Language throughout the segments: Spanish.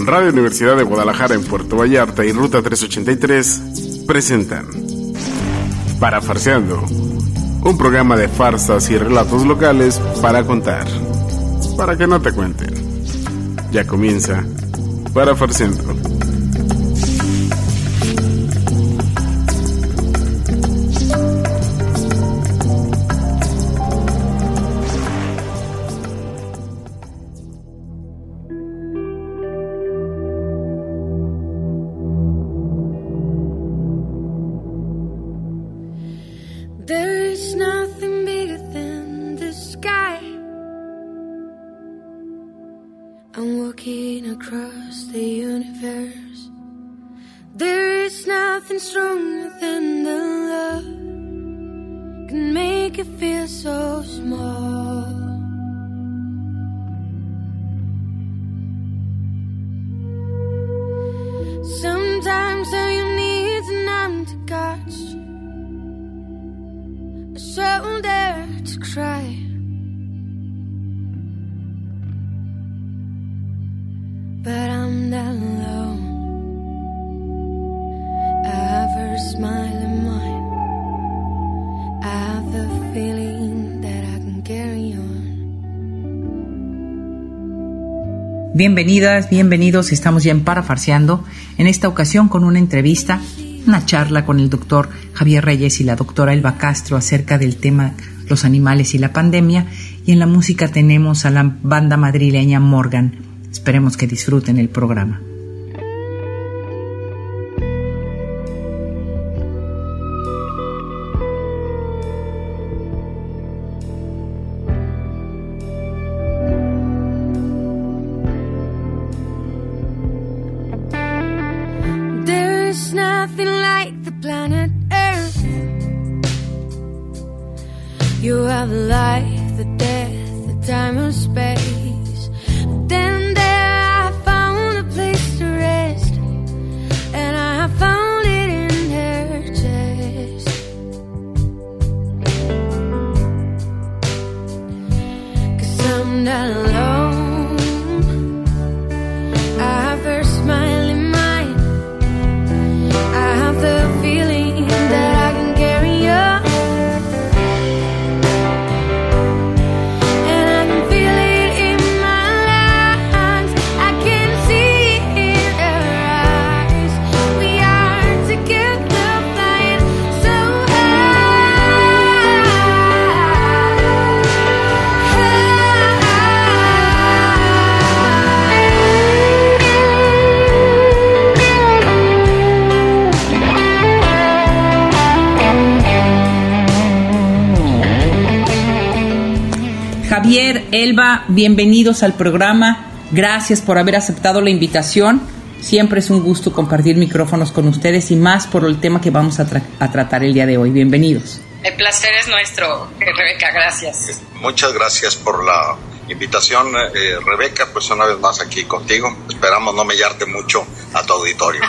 Radio Universidad de Guadalajara en Puerto Vallarta y Ruta 383 presentan Parafarseando, un programa de farsas y relatos locales para contar, para que no te cuenten. Ya comienza Parafarseando. Bienvenidas, bienvenidos, estamos ya en Parafarseando, en esta ocasión con una entrevista, una charla con el doctor Javier Reyes y la doctora Elba Castro acerca del tema los animales y la pandemia, y en la música tenemos a la banda madrileña Morgan. Esperemos que disfruten el programa. Javier, Elba, bienvenidos al programa. Gracias por haber aceptado la invitación. Siempre es un gusto compartir micrófonos con ustedes y más por el tema que vamos a tratar el día de hoy. Bienvenidos. El placer es nuestro, Rebeca, gracias. Muchas gracias por la invitación, Rebeca, pues una vez más aquí contigo. Esperamos no mellarte mucho a tu auditorio.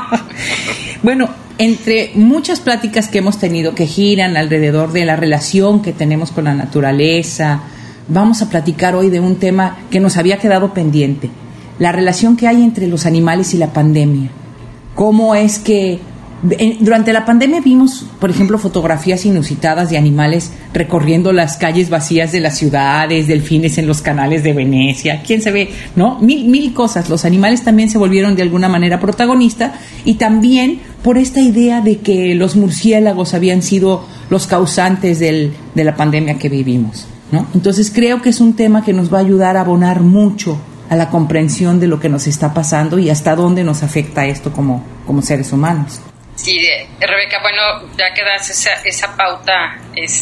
Bueno, entre muchas pláticas que hemos tenido que giran alrededor de la relación que tenemos con la naturaleza, vamos a platicar hoy de un tema que nos había quedado pendiente, la relación que hay entre los animales y la pandemia. Cómo es que durante la pandemia vimos, por ejemplo, fotografías inusitadas de animales recorriendo las calles vacías de las ciudades, delfines en los canales de Venecia, quién sabe, ¿no? Mil cosas. Los animales también se volvieron de alguna manera protagonistas, y también por esta idea de que los murciélagos habían sido los causantes de la pandemia que vivimos, ¿no? Entonces creo que es un tema que nos va a ayudar a abonar mucho a la comprensión de lo que nos está pasando y hasta dónde nos afecta esto como seres humanos. Sí, Rebeca, bueno, ya que das esa pauta,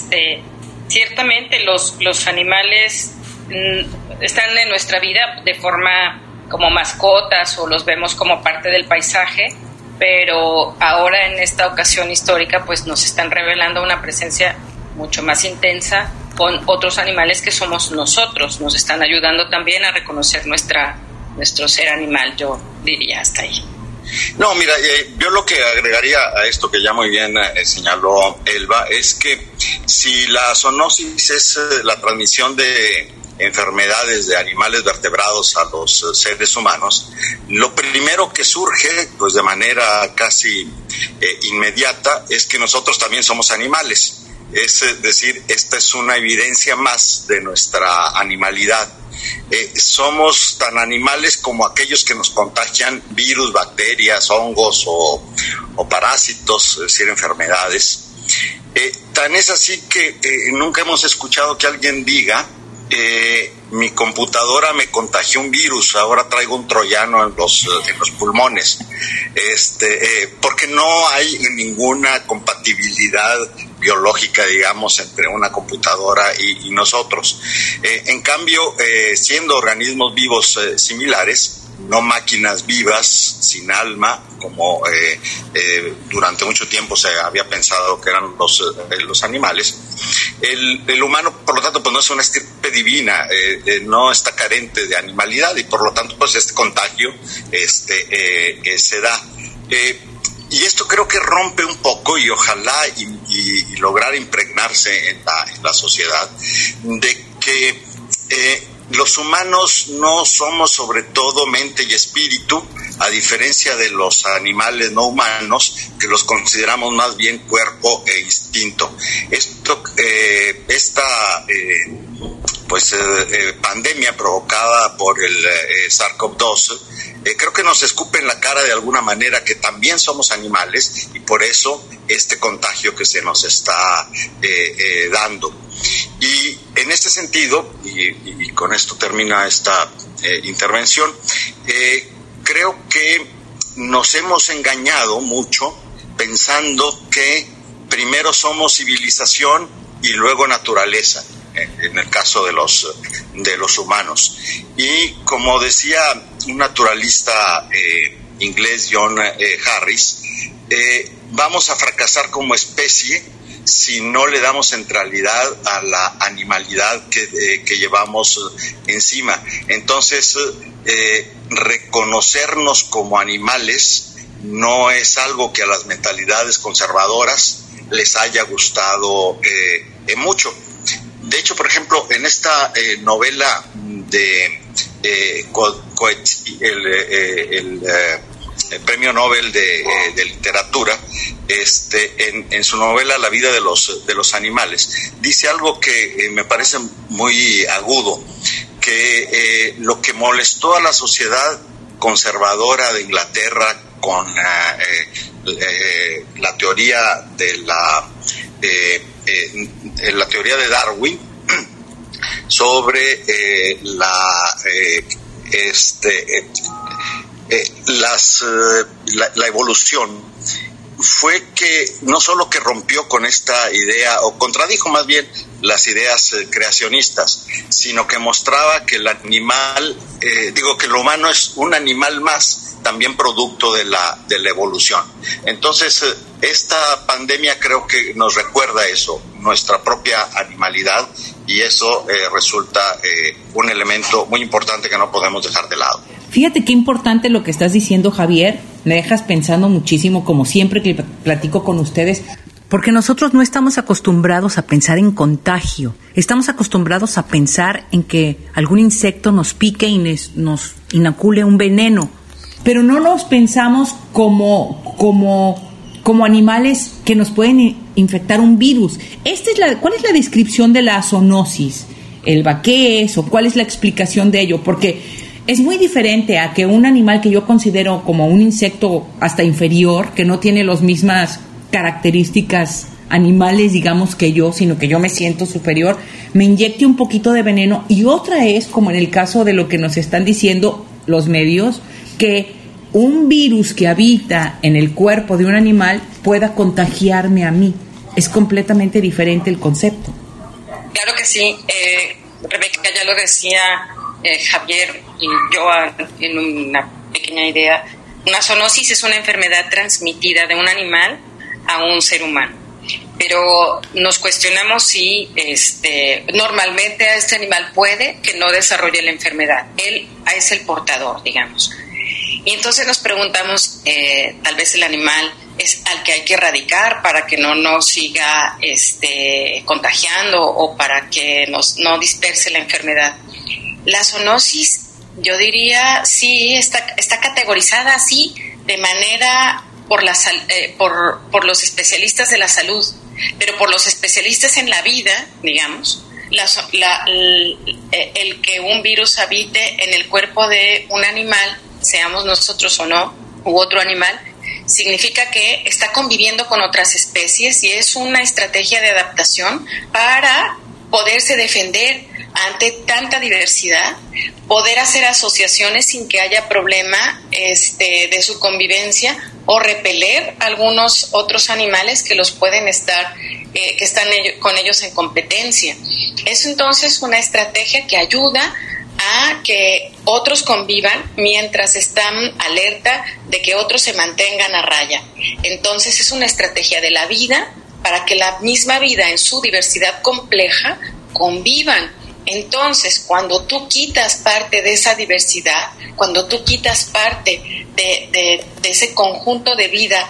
ciertamente los animales están en nuestra vida de forma como mascotas o los vemos como parte del paisaje, pero ahora en esta ocasión histórica pues nos están revelando una presencia mucho más intensa con otros animales que somos nosotros. Nos están ayudando también a reconocer nuestro ser animal, yo diría hasta ahí. No, mira, yo lo que agregaría a esto que ya muy bien señaló Elba es que si la zoonosis es la transmisión de enfermedades de animales vertebrados a los seres humanos, lo primero que surge, pues de manera casi inmediata, es que nosotros también somos animales. Es decir, esta es una evidencia más de nuestra animalidad. Somos tan animales como aquellos que nos contagian virus, bacterias, hongos o parásitos, es decir, enfermedades. Tan es así que nunca hemos escuchado que alguien diga mi computadora me contagió un virus, ahora traigo un troyano en los pulmones, porque no hay ninguna compatibilidad biológica, digamos, entre una computadora y nosotros. En cambio, siendo organismos vivos similares, no máquinas vivas, sin alma, como durante mucho tiempo se había pensado que eran los animales, el humano, por lo tanto, pues no es una estirpe divina, no está carente de animalidad, y por lo tanto, pues este contagio se da. Y esto creo que rompe un poco, y ojalá y lograr impregnarse en la sociedad, de que los humanos no somos sobre todo mente y espíritu, a diferencia de los animales no humanos, que los consideramos más bien cuerpo e instinto. Esta pandemia provocada por el SARS-CoV-2 creo que nos escupe en la cara de alguna manera que también somos animales, y por eso este contagio que se nos está dando. Y en este sentido, y con esto termina esta intervención, creo que nos hemos engañado mucho pensando que primero somos civilización y luego naturaleza, en el caso de los humanos. Y como decía un naturalista inglés, John Harris, vamos a fracasar como especie si no le damos centralidad a la animalidad que llevamos encima. Entonces, reconocernos como animales no es algo que a las mentalidades conservadoras les haya gustado mucho. De hecho, por ejemplo, en esta novela de el premio Nobel de literatura, en su novela La vida de los animales, dice algo que me parece muy agudo, que lo que molestó a la sociedad conservadora de Inglaterra con la teoría de la teoría de Darwin sobre la evolución, fue que no solo que rompió con esta idea, o contradijo más bien las ideas creacionistas, sino que mostraba que el animal, que lo humano es un animal más, también producto de la evolución. Entonces, esta pandemia creo que nos recuerda eso, nuestra propia animalidad, y eso resulta un elemento muy importante que no podemos dejar de lado. Fíjate qué importante lo que estás diciendo, Javier. Me dejas pensando muchísimo, como siempre que platico con ustedes, porque nosotros no estamos acostumbrados a pensar en contagio. Estamos acostumbrados a pensar en que algún insecto nos pique y nos inocule un veneno, pero no nos pensamos como animales que nos pueden infectar un virus. ¿Cuál es la descripción de la zoonosis? ¿Qué es o cuál es la explicación de ello? Porque es muy diferente a que un animal que yo considero como un insecto hasta inferior, que no tiene las mismas características animales, digamos, que yo, sino que yo me siento superior, me inyecte un poquito de veneno. Y otra es, como en el caso de lo que nos están diciendo los medios, que un virus que habita en el cuerpo de un animal pueda contagiarme a mí. Es completamente diferente el concepto. Claro que sí. Rebeca, ya lo decía Javier y yo en una pequeña idea. Una zoonosis es una enfermedad transmitida de un animal a un ser humano, pero nos cuestionamos si normalmente a este animal puede que no desarrolle la enfermedad. Él es el portador, digamos. Y entonces nos preguntamos, tal vez el animal es al que hay que erradicar para que no nos siga contagiando o para que no disperse la enfermedad. La zoonosis, yo diría, sí, está categorizada así de manera por los especialistas de la salud, pero por los especialistas en la vida, digamos, el que un virus habite en el cuerpo de un animal, seamos nosotros o no, u otro animal, significa que está conviviendo con otras especies y es una estrategia de adaptación para poderse defender ante tanta diversidad, poder hacer asociaciones sin que haya problema de su convivencia o repeler algunos otros animales que los pueden estar, que están con ellos en competencia. Es entonces una estrategia que ayuda a que otros convivan mientras están alerta de que otros se mantengan a raya. Entonces es una estrategia de la vida para que la misma vida en su diversidad compleja convivan. Entonces, cuando tú quitas parte de esa diversidad, cuando tú quitas parte de ese conjunto de vida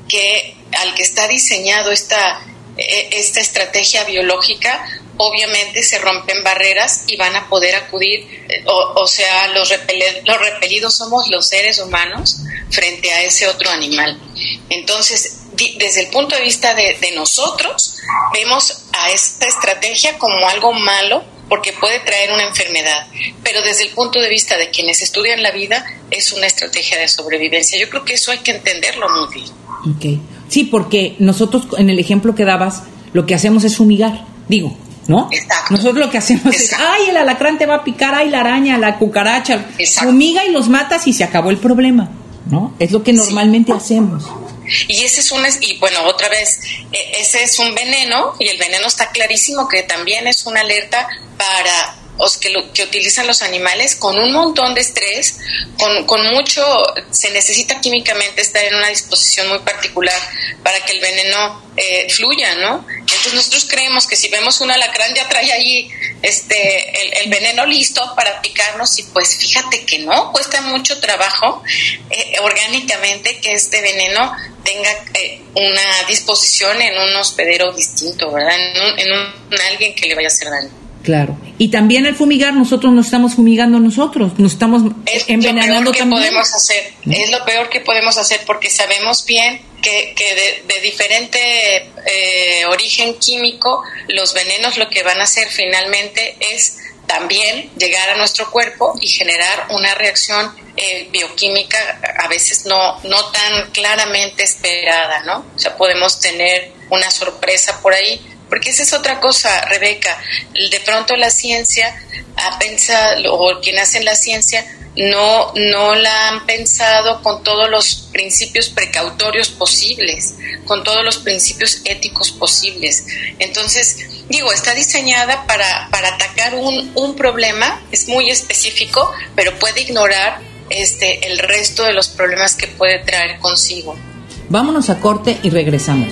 al que está diseñado esta estrategia biológica, obviamente se rompen barreras y van a poder acudir, o sea, los repelidos somos los seres humanos frente a ese otro animal. Entonces, desde el punto de vista de nosotros, vemos a esta estrategia como algo malo, porque puede traer una enfermedad, pero desde el punto de vista de quienes estudian la vida, es una estrategia de sobrevivencia. Yo creo que eso hay que entenderlo muy bien. Okay. Sí, porque nosotros, en el ejemplo que dabas, lo que hacemos es fumigar, ¿no? Exacto. Nosotros lo que hacemos es, el alacrán te va a picar, la araña, la cucaracha, fumiga y los matas y se acabó el problema, ¿no? Es lo que normalmente hacemos. Y ese es otra vez, ese es un veneno, y el veneno está clarísimo que también es una alerta para que utilizan los animales con un montón de estrés, con mucho, se necesita químicamente estar en una disposición muy particular para que el veneno fluya, ¿no? Entonces nosotros creemos que si vemos un alacrán ya trae allí el veneno listo para picarnos, y pues fíjate que no, cuesta mucho trabajo orgánicamente que este veneno tenga una disposición en un hospedero distinto, ¿verdad? En alguien que le vaya a hacer daño. Claro. Y también al fumigar, nosotros nos estamos fumigando nosotros, nos estamos envenenando también. Es lo peor que podemos hacer, porque sabemos bien que de diferente origen químico, los venenos lo que van a hacer finalmente es también llegar a nuestro cuerpo y generar una reacción bioquímica a veces no tan claramente esperada, ¿no? O sea, podemos tener una sorpresa por ahí. Porque esa es otra cosa, Rebeca. De pronto la ciencia ha pensado, o quien hace la ciencia, no la han pensado con todos los principios precautorios posibles, con todos los principios éticos posibles. Entonces, está diseñada para atacar un problema, es muy específico, pero puede ignorar el resto de los problemas que puede traer consigo. Vámonos a corte y regresamos.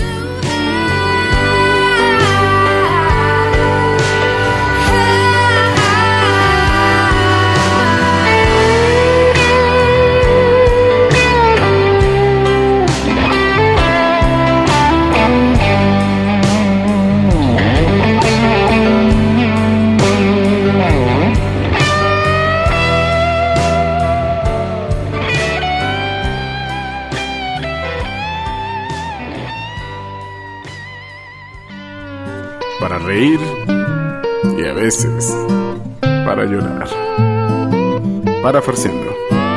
Para reír y a veces para llorar. Parafarsiendo.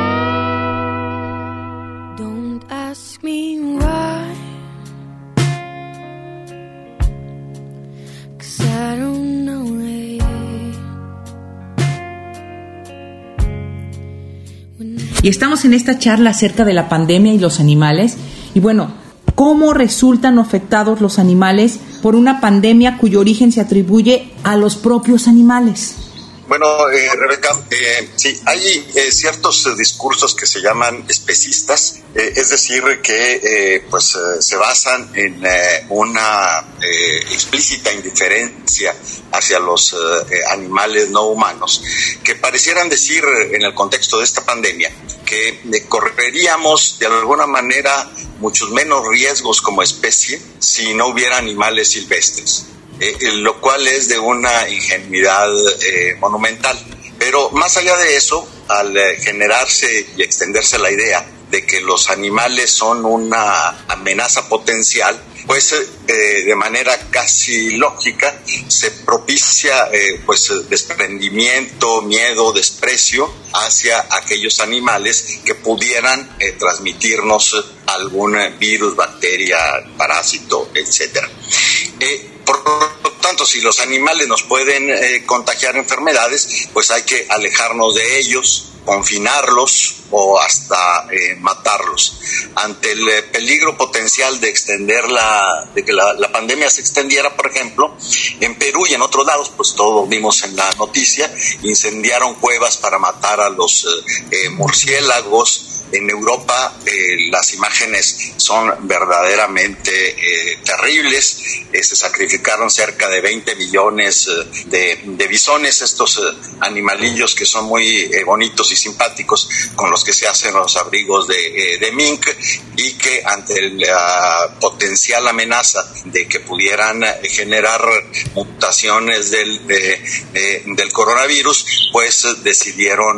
Don't ask me why, 'cause I don't know Y estamos en esta charla acerca de la pandemia y los animales. Y bueno, ¿cómo resultan afectados los animales por una pandemia cuyo origen se atribuye a los propios animales? Bueno, Rebeca, sí, hay ciertos discursos que se llaman especistas, es decir, que se basan en una explícita indiferencia hacia los animales no humanos, que parecieran decir en el contexto de esta pandemia que correríamos de alguna manera muchos menos riesgos como especie si no hubiera animales silvestres. Lo cual es de una ingenuidad monumental. Pero más allá de eso, al generarse y extenderse la idea de que los animales son una amenaza potencial, pues de manera casi lógica se propicia pues desprendimiento, miedo, desprecio hacia aquellos animales que pudieran transmitirnos algún virus, bacteria, parásito, etcétera. Por lo tanto, si los animales nos pueden contagiar enfermedades, pues hay que alejarnos de ellos, confinarlos o hasta matarlos. Ante el peligro potencial de de que la pandemia se extendiera, por ejemplo, en Perú y en otros lados, pues todos vimos en la noticia, incendiaron cuevas para matar a los murciélagos. En Europa las imágenes son verdaderamente terribles. Se sacrificaron cerca de 20 millones de bisones, estos animalillos que son muy bonitos y simpáticos, con los que se hacen los abrigos de mink, y que ante la potencial amenaza de que pudieran generar mutaciones del coronavirus, pues decidieron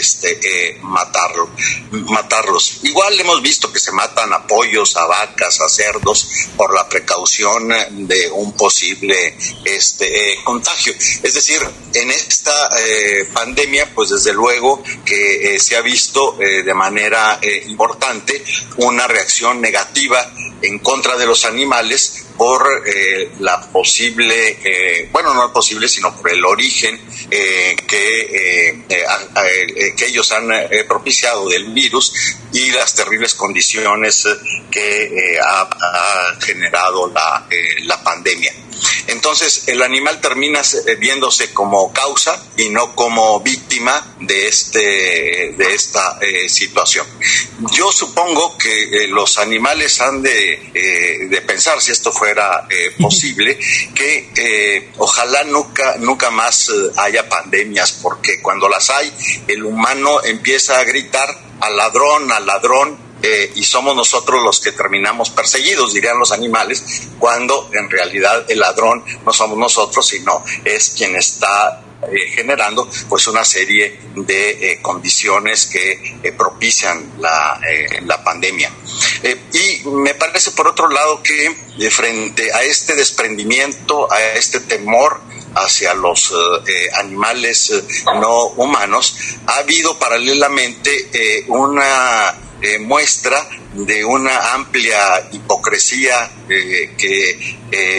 matarlos. Igual hemos visto que se matan a pollos, a vacas, a cerdos por la precaución de un posible contagio. Es decir, en esta pandemia, pues desde luego que se ha visto de manera importante una reacción negativa en contra de los animales por la posible, no el posible, sino por el origen que ellos han propiciado del virus y las terribles condiciones que ha generado la pandemia. Entonces, el animal termina viéndose como causa y no como víctima de esta situación. Yo supongo que los animales han de pensar, si esto fuera posible, que ojalá nunca más haya pandemias, porque cuando las hay, el humano empieza a gritar al ladrón, y somos nosotros los que terminamos perseguidos, dirían los animales, cuando en realidad el ladrón no somos nosotros, sino es quien está generando pues una serie de condiciones que propician la pandemia. Y me parece, por otro lado, que frente a este desprendimiento, a este temor hacia los animales no humanos, ha habido paralelamente una muestra de una amplia hipocresía que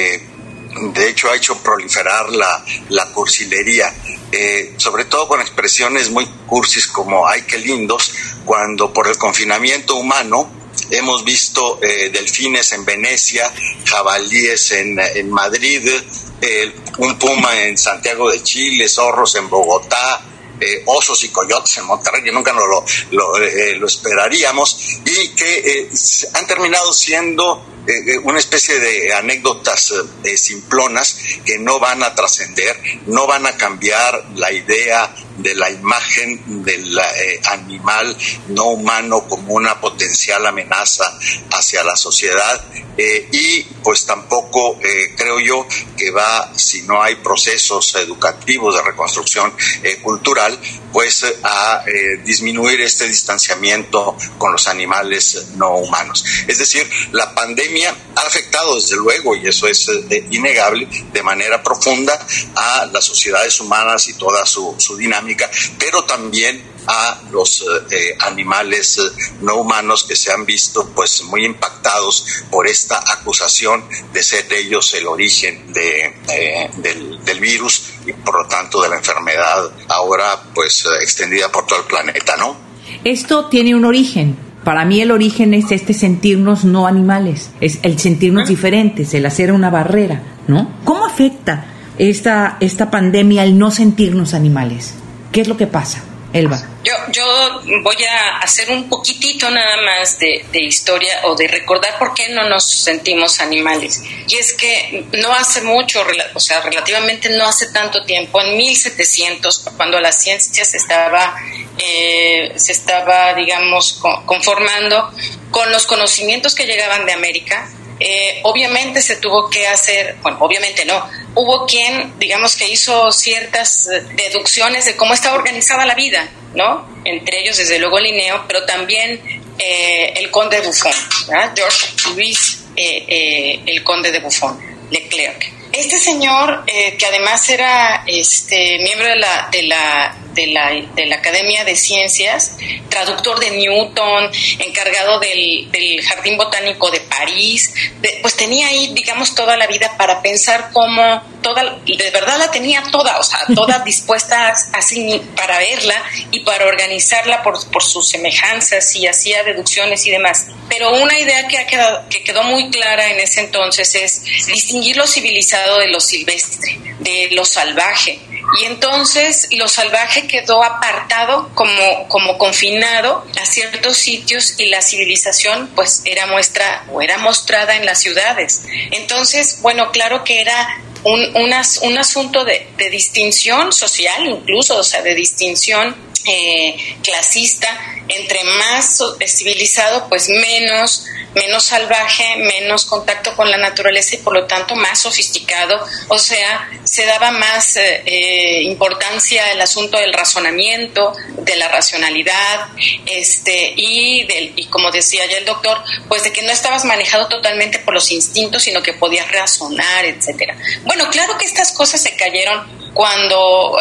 de hecho ha hecho proliferar la cursilería, sobre todo con expresiones muy cursis como "ay, qué lindos", cuando por el confinamiento humano hemos visto delfines en Venecia, jabalíes en Madrid, un puma en Santiago de Chile, zorros en Bogotá, osos y coyotes en Monterrey, que nunca lo esperaríamos, y que han terminado siendo una especie de anécdotas simplonas que no van a trascender, no van a cambiar la idea de la imagen del animal no humano como una potencial amenaza hacia la sociedad, y pues tampoco creo yo que va, si no hay procesos educativos de reconstrucción cultural, pues a disminuir este distanciamiento con los animales no humanos. Es decir, la pandemia ha afectado desde luego, y eso es innegable, de manera profunda a las sociedades humanas y toda su dinámica, pero también a los animales no humanos, que se han visto pues muy impactados por esta acusación de ser ellos el origen del virus y por lo tanto de la enfermedad ahora pues extendida por todo el planeta, ¿no? Esto tiene un origen. Para mí el origen es sentirnos no animales, es el sentirnos diferentes, el hacer una barrera, ¿no? ¿Cómo afecta esta pandemia el no sentirnos animales? ¿Qué es lo que pasa, Elba? Yo voy a hacer un poquitito nada más de historia, o de recordar por qué no nos sentimos animales. Y es que no hace mucho, relativamente no hace tanto tiempo, en 1700, cuando la ciencia se estaba digamos, conformando con los conocimientos que llegaban de América, obviamente se tuvo que hacer, bueno, obviamente no, hubo quien, digamos, que hizo ciertas deducciones de cómo estaba organizada la vida, ¿no? Entre ellos, desde luego, Linneo, pero también el conde de Buffon, ¿verdad? Georges Louis, el conde de Buffon, Leclerc. Este señor, que además era miembro de la Academia de Ciencias, traductor de Newton, encargado del Jardín Botánico de París, pues tenía ahí, digamos, toda la vida para pensar cómo de verdad la tenía toda, o sea, toda dispuesta así para verla y para organizarla por sus semejanzas, y hacía deducciones y demás. Pero una idea que quedó muy clara en ese entonces es distinguir lo civilizado de lo silvestre, de lo salvaje. Y entonces lo salvaje quedó apartado, como confinado a ciertos sitios, y la civilización pues era mostrada en las ciudades. Entonces, bueno, claro que era un asunto de distinción social, incluso, o sea, de distinción clasista. Entre más civilizado, pues menos salvaje, menos contacto con la naturaleza, y por lo tanto más sofisticado. O sea, se daba más importancia al asunto del razonamiento, de la racionalidad, y como decía ya el doctor, pues de que no estabas manejado totalmente por los instintos, sino que podías razonar, etcétera. Bueno, claro que estas cosas se cayeron cuando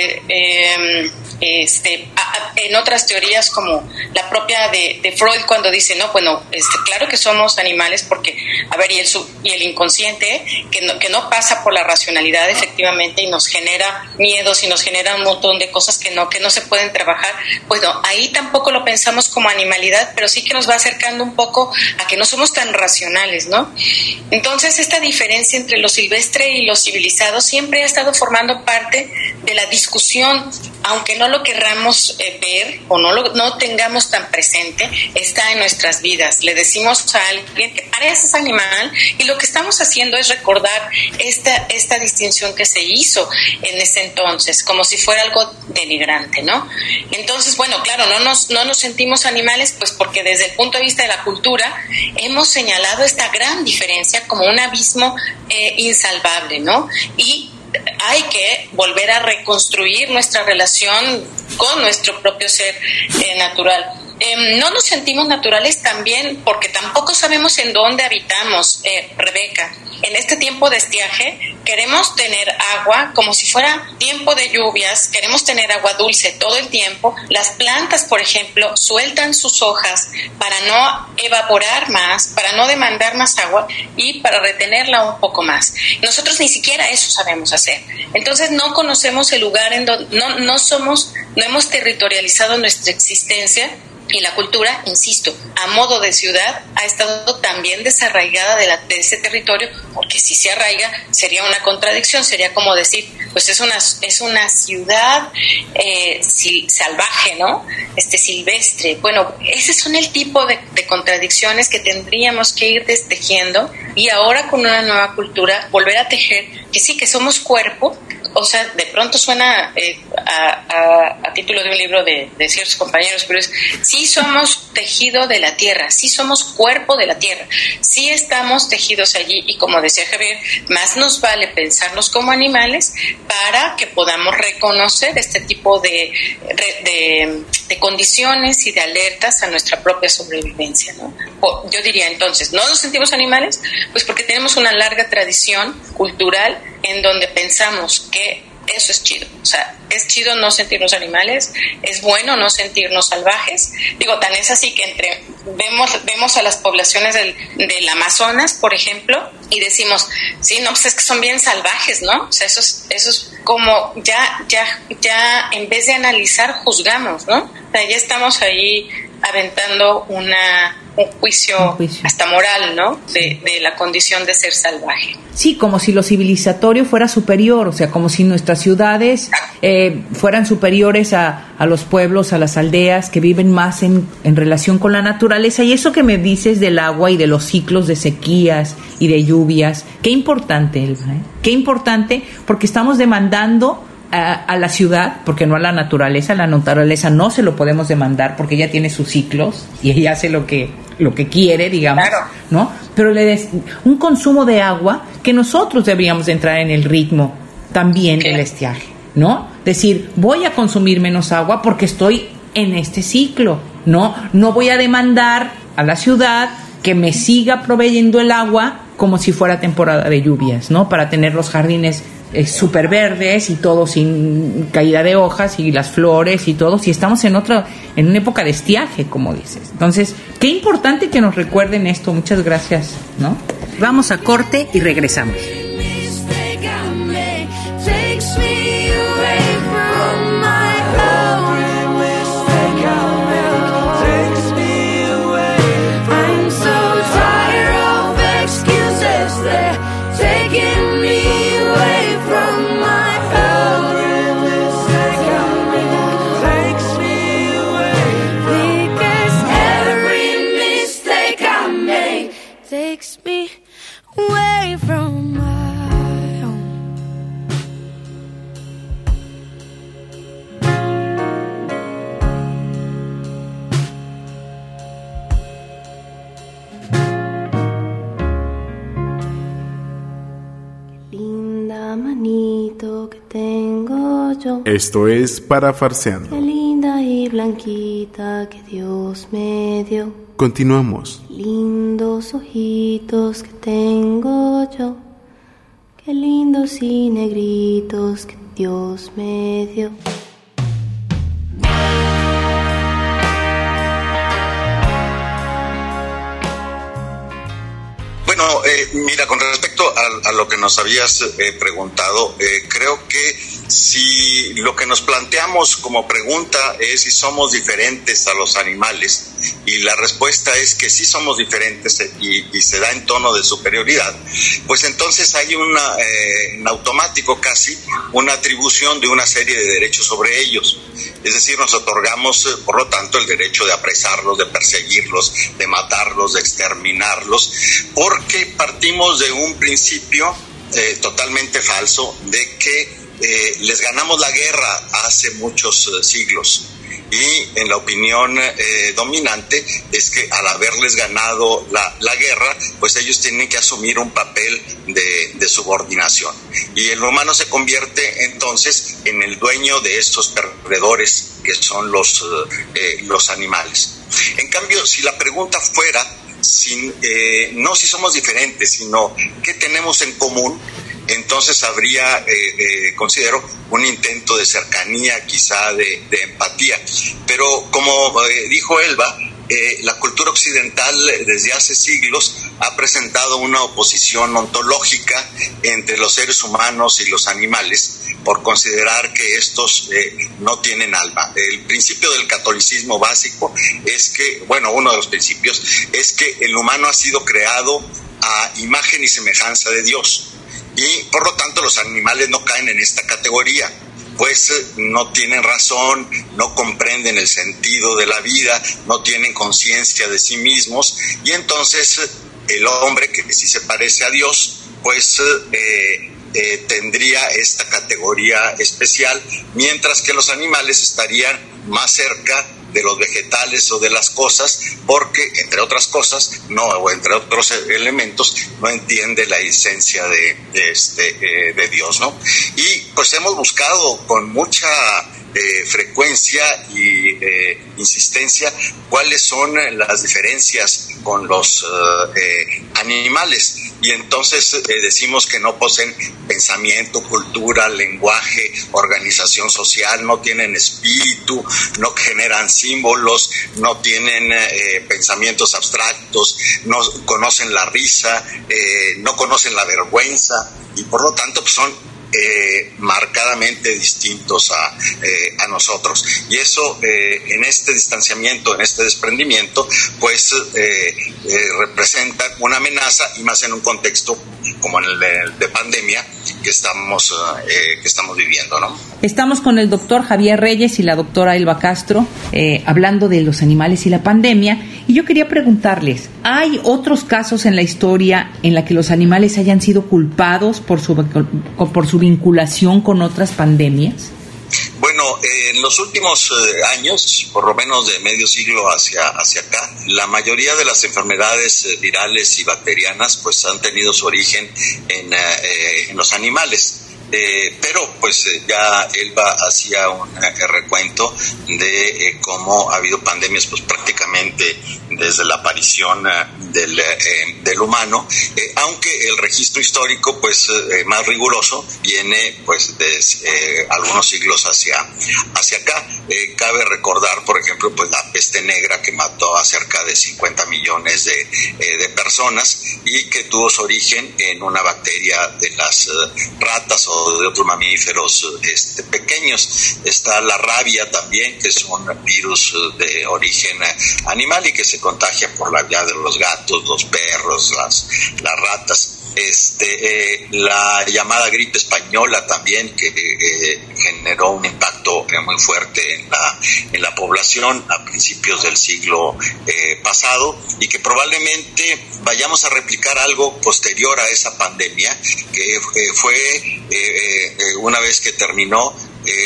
en otras teorías, como la propia de Freud, cuando dice, no, bueno, claro que somos animales, porque, a ver, y el inconsciente que no pasa por la racionalidad, efectivamente, y nos genera miedos y nos genera un montón de cosas que no se pueden trabajar. Bueno, ahí tampoco lo pensamos como animalidad, pero sí que nos va acercando un poco a que no somos tan racionales, ¿no? Entonces, esta diferencia entre lo silvestre y lo civilizado siempre ha estado formando parte de la discusión, aunque no lo querramos ver o no tengamos tan presente, está en nuestras vidas. Le decimos a alguien que pareces animal, y lo que estamos haciendo es recordar esta distinción que se hizo en ese entonces, como si fuera algo denigrante, ¿no? Entonces, bueno, claro, no nos sentimos animales, pues porque desde el punto de vista de la cultura hemos señalado esta gran diferencia como un abismo insalvable, ¿no? Y hay que volver a reconstruir nuestra relación con nuestro propio ser natural. No nos sentimos naturales también porque tampoco sabemos en dónde habitamos, Rebeca. En este tiempo de estiaje queremos tener agua como si fuera tiempo de lluvias, queremos tener agua dulce todo el tiempo. Las plantas, por ejemplo, sueltan sus hojas para no evaporar más, para no demandar más agua y para retenerla un poco más. Nosotros ni siquiera eso sabemos hacer. Entonces no conocemos el lugar en donde no hemos territorializado nuestra existencia. Y la cultura, insisto, a modo de ciudad, ha estado también desarraigada de ese territorio, porque si se arraiga sería una contradicción, sería como decir, pues es una ciudad salvaje, ¿no? Silvestre. Bueno, ese son el tipo de contradicciones que tendríamos que ir destejiendo, y ahora con una nueva cultura volver a tejer que sí, que somos cuerpo. O sea, de pronto suena a título de un libro de ciertos compañeros, pero sí somos tejido de la tierra, sí somos cuerpo de la tierra, sí estamos tejidos allí, y como decía Javier, más nos vale pensarnos como animales para que podamos reconocer este tipo de condiciones y de alertas a nuestra propia sobrevivencia, ¿no? Yo diría entonces, ¿no nos sentimos animales? Pues porque tenemos una larga tradición cultural en donde pensamos que eso es chido. O sea, es chido no sentirnos animales, es bueno no sentirnos salvajes. Digo, tan es así que vemos a las poblaciones del Amazonas, por ejemplo, y decimos, sí, no, pues es que son bien salvajes, ¿no? O sea, eso es como ya en vez de analizar, juzgamos, ¿no? O sea, ya estamos ahí aventando un juicio hasta moral, ¿no? De la condición de ser salvaje. Sí, como si lo civilizatorio fuera superior, o sea, como si nuestras ciudades fueran superiores a los pueblos, a las aldeas que viven más en relación con la naturaleza. Y eso que me dices del agua y de los ciclos de sequías y de lluvias, qué importante, Elba, ¿eh? Qué importante, porque estamos demandando a la ciudad, porque no a la naturaleza no se lo podemos demandar porque ella tiene sus ciclos y ella hace lo que lo que quiere, digamos, claro, ¿no? Pero un consumo de agua que nosotros deberíamos de entrar en el ritmo también del estiaje, ¿no? Decir, voy a consumir menos agua porque estoy en este ciclo, ¿no? No voy a demandar a la ciudad que me siga proveyendo el agua como si fuera temporada de lluvias, ¿no? Para tener los jardines súper verdes y todo sin caída de hojas y las flores y todo, si estamos en una época de estiaje, como dices. Entonces, qué importante que nos recuerden esto. Muchas gracias, ¿no? Vamos a corte y regresamos. Takes me away from my home. Qué linda manito que tengo yo. Esto es Parafarseando. Qué linda y blanquita que Dios me dio. Continuamos. Lindos ojitos que tengo yo, qué lindos y negritos que Dios me dio. Bueno, mira, con respecto a lo que nos habías preguntado, creo que si lo que nos planteamos como pregunta es si somos diferentes a los animales, y la respuesta es que sí somos diferentes y se da en tono de superioridad, pues entonces hay en automático casi una atribución de una serie de derechos sobre ellos. Es decir, nos otorgamos, por lo tanto, el derecho de apresarlos, de perseguirlos, de matarlos, de exterminarlos, porque partimos de un principio totalmente falso de que les ganamos la guerra hace muchos siglos. Y en la opinión dominante es que al haberles ganado la guerra, pues ellos tienen que asumir un papel de subordinación. Y el humano se convierte entonces en el dueño de estos perdedores que son los animales. En cambio, si la pregunta fuera no si somos diferentes, sino qué tenemos en común, entonces habría, considero, un intento de cercanía, quizá de empatía. Pero como dijo Elba, la cultura occidental desde hace siglos ha presentado una oposición ontológica entre los seres humanos y los animales por considerar que estos no tienen alma. El principio del catolicismo básico es que, bueno, uno de los principios es que el humano ha sido creado a imagen y semejanza de Dios. Y por lo tanto los animales no caen en esta categoría, pues no tienen razón, no comprenden el sentido de la vida, no tienen conciencia de sí mismos, y entonces el hombre, que sí se parece a Dios, pues tendría esta categoría especial, mientras que los animales estarían más cerca de los vegetales o de las cosas, porque entre otras cosas, o entre otros elementos, no entiende la esencia de Dios, ¿no? Y pues hemos buscado con mucha frecuencia y insistencia cuáles son las diferencias con los animales, y entonces decimos que no poseen pensamiento, cultura, lenguaje, organización social, no tienen espíritu, no generan símbolos, no tienen pensamientos abstractos, no conocen la risa, no conocen la vergüenza, y por lo tanto pues son marcadamente distintos a nosotros. Y eso en este distanciamiento, en este desprendimiento, pues representa una amenaza, y más en un contexto como en el de pandemia que estamos viviendo, ¿no? Estamos con el doctor Javier Reyes y la doctora Elba Castro hablando de los animales y la pandemia, y yo quería preguntarles, ¿hay otros casos en la historia en la que los animales hayan sido culpados por su vinculación con otras pandemias? Bueno, Bueno, en los últimos años, por lo menos de medio siglo hacia acá, la mayoría de las enfermedades virales y bacterianas pues han tenido su origen en los animales. Pero pues ya Elba hacía un recuento de cómo ha habido pandemias pues prácticamente desde la aparición del humano, aunque el registro histórico pues más riguroso viene pues de algunos siglos hacia acá. Cabe recordar, por ejemplo, pues la peste negra, que mató a cerca de 50 millones de personas y que tuvo su origen en una bacteria de las ratas o de otros mamíferos pequeños. Está la rabia también, que es un virus de origen animal y que se contagia por la vía de los gatos, los perros, las ratas. La llamada gripe española también, que generó un impacto muy fuerte en la población a principios del siglo pasado, y que probablemente vayamos a replicar algo posterior a esa pandemia, que fue una vez que terminó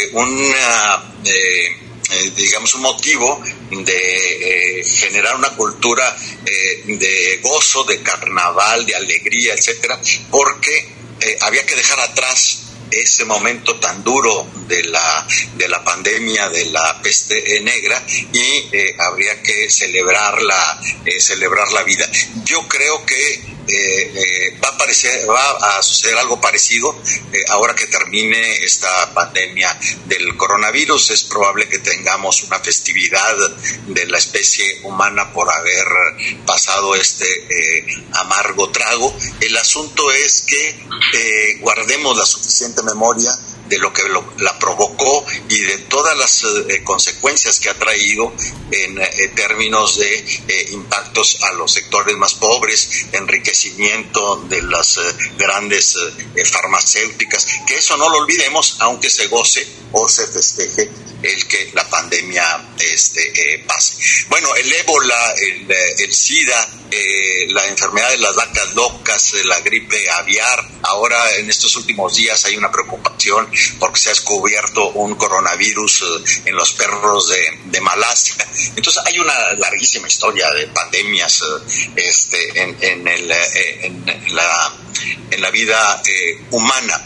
digamos un motivo de generar una cultura de gozo, de carnaval, de alegría, etcétera, porque había que dejar atrás ese momento tan duro de la pandemia de la peste negra y habría que celebrar la vida. Yo creo que va a suceder algo parecido ahora que termine esta pandemia del coronavirus. Es probable que tengamos una festividad de la especie humana por haber pasado amargo trago. El asunto es que guardemos la suficiente memoria de lo que la provocó y de todas las consecuencias que ha traído en términos de impactos a los sectores más pobres, enriquecimiento de las grandes farmacéuticas, que eso no lo olvidemos, aunque se goce o se festeje el que la pandemia pase. Bueno, el ébola, el SIDA, la enfermedad de las vacas locas, la gripe aviar. Ahora, en estos últimos días hay una preocupación porque se ha descubierto un coronavirus en los perros de Malasia. Entonces hay una larguísima historia de pandemias en la vida humana.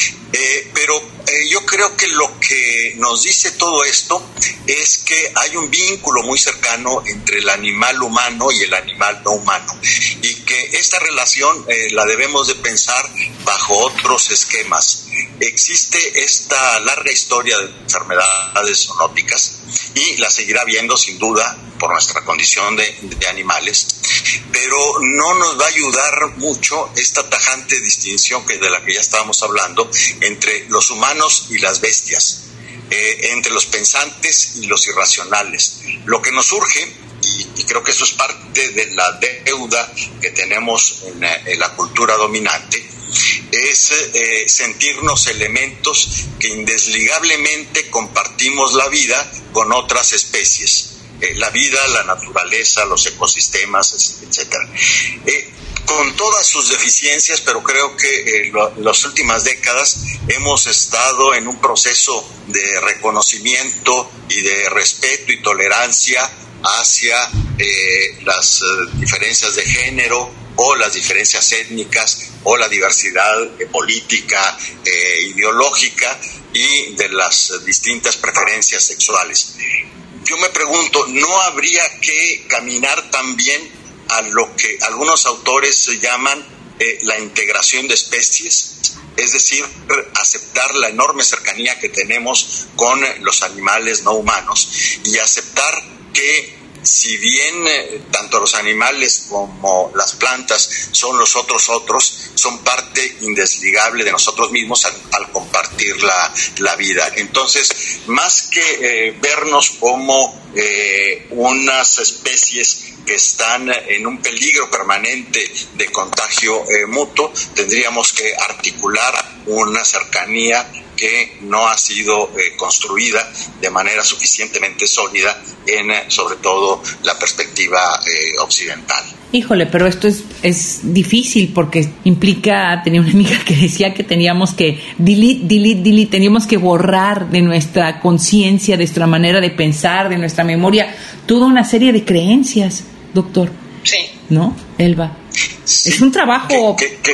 Pero yo creo que lo que nos dice todo esto es que hay un vínculo muy cercano entre el animal humano y el animal no humano, y que esta relación la debemos de pensar bajo otros esquemas. Existe esta larga historia de enfermedades zoonóticas y la seguirá habiendo sin duda por nuestra condición de animales, pero no nos va a ayudar mucho esta tajante distinción de la que ya estábamos hablando entre los humanos y las bestias, entre los pensantes y los irracionales. Lo que nos surge, y creo que eso es parte de la deuda que tenemos en la cultura dominante, es sentirnos elementos que indesligablemente compartimos la vida con otras especies. La vida, la naturaleza, los ecosistemas, etcétera. Con todas sus deficiencias, pero creo que en las últimas décadas hemos estado en un proceso de reconocimiento y de respeto y tolerancia hacia las diferencias de género o las diferencias étnicas o la diversidad política, ideológica y de las distintas preferencias sexuales. Yo me pregunto, ¿no habría que caminar también a lo que algunos autores llaman la integración de especies? Es decir, aceptar la enorme cercanía que tenemos con los animales no humanos y aceptar que si bien tanto los animales como las plantas son los otros, son parte indesligable de nosotros mismos al compartir la vida. Entonces, más que vernos como unas especies que están en un peligro permanente de contagio mutuo, tendríamos que articular una cercanía que no ha sido construida de manera suficientemente sólida en, sobre todo, la perspectiva occidental. Híjole, pero esto es difícil porque implica, tenía una amiga que decía que teníamos que delete, teníamos que borrar de nuestra conciencia, de nuestra manera de pensar, de nuestra memoria, toda una serie de creencias, doctor. Sí. ¿No, Elba? Sí. Es un trabajo... Que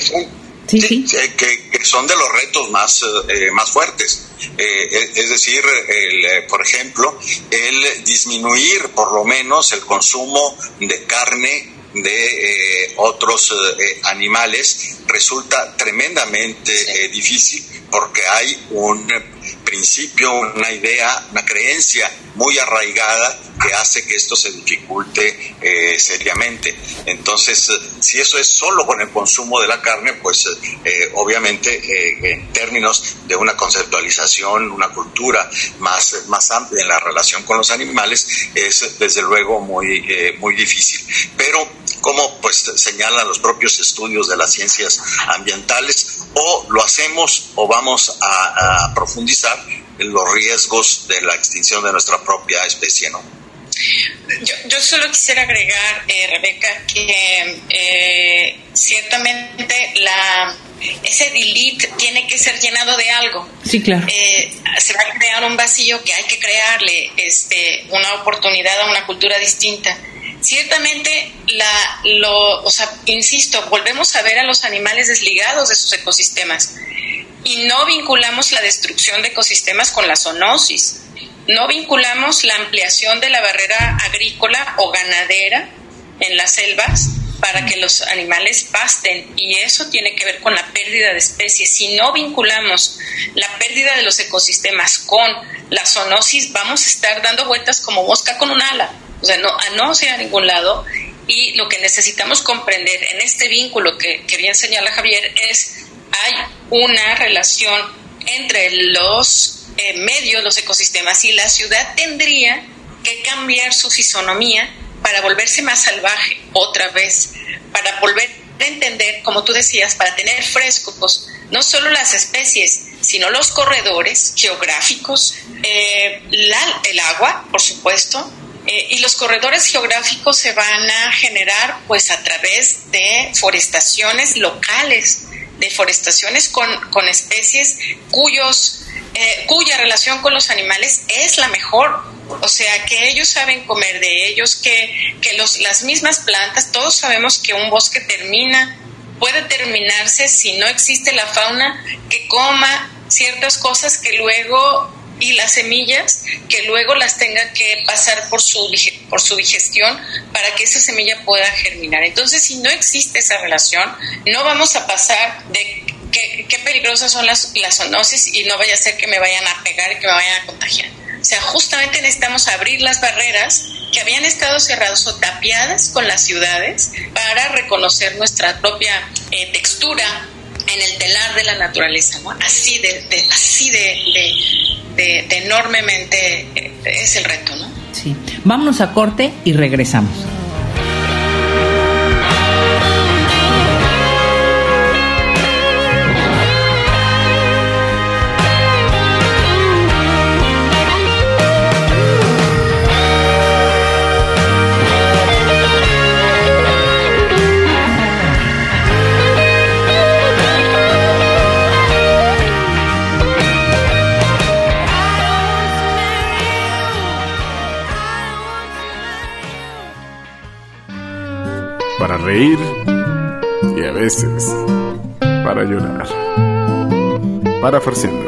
son de los retos más fuertes. Es decir, por ejemplo, el disminuir por lo menos el consumo de carne de otros animales resulta tremendamente difícil, porque hay un principio, una idea, una creencia muy arraigada que hace que esto se dificulte seriamente. Entonces, si eso es solo con el consumo de la carne, pues obviamente en términos de una conceptualización, una cultura más amplia en la relación con los animales, es desde luego muy difícil. Pero como pues señalan los propios estudios de las ciencias ambientales, o lo hacemos o vamos a profundizar en los riesgos de la extinción de nuestra propia especie, ¿no? Yo solo quisiera agregar, Rebeca, que ciertamente ese delete tiene que ser llenado de algo. Sí, claro. Se va a crear un vacío que hay que crearle una oportunidad a una cultura distinta. Ciertamente, insisto, volvemos a ver a los animales desligados de sus ecosistemas y no vinculamos la destrucción de ecosistemas con la zoonosis. No vinculamos la ampliación de la barrera agrícola o ganadera en las selvas para que los animales pasten, y eso tiene que ver con la pérdida de especies. Si no vinculamos la pérdida de los ecosistemas con la zoonosis, vamos a estar dando vueltas como mosca con un ala, o sea, no se a ningún lado. Y lo que necesitamos comprender en este vínculo que bien señala Javier es: hay una relación entre los medios, los ecosistemas, y la ciudad tendría que cambiar su fisonomía para volverse más salvaje otra vez, para volver a entender, como tú decías, para tener frescos no solo las especies, sino los corredores geográficos, el agua, por supuesto, y los corredores geográficos se van a generar pues a través de forestaciones locales, de forestaciones con especies cuya relación con los animales es la mejor, o sea, que ellos saben comer de ellos, que las mismas plantas, todos sabemos que un bosque puede terminarse si no existe la fauna que coma ciertas cosas que luego, y las semillas que luego las tenga que pasar por su digestión para que esa semilla pueda germinar. Entonces, si no existe esa relación, no vamos a pasar de qué peligrosas son las zoonosis y no vaya a ser que me vayan a pegar y que me vayan a contagiar. O sea, justamente necesitamos abrir las barreras que habían estado cerradas o tapiadas con las ciudades para reconocer nuestra propia textura en el telar de la naturaleza, ¿no? Así de enormemente es el reto, ¿no? Sí. Vámonos a corte y regresamos. Para reír y a veces para llorar. Parafarseando.